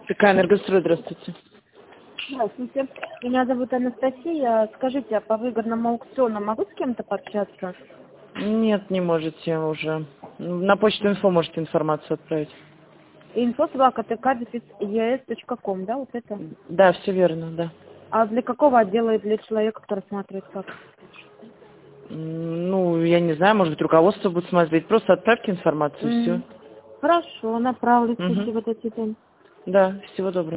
ПК «Энергострой», здравствуйте. Здравствуйте. Меня зовут Анастасия. Скажите, а по выгодному аукциону могу с кем-то пообщаться? Нет, не можете уже. На почту инфо можете информацию отправить. info@tkdefис.es.com, да, вот это? Да, все верно, да. А для какого отдела и для человека, который смотрит как? Ну, я не знаю, может быть, руководство будет смотреть. Просто отправьте информацию, все. Хорошо, направлю. Спасибо, до свидания. Да, всего доброго.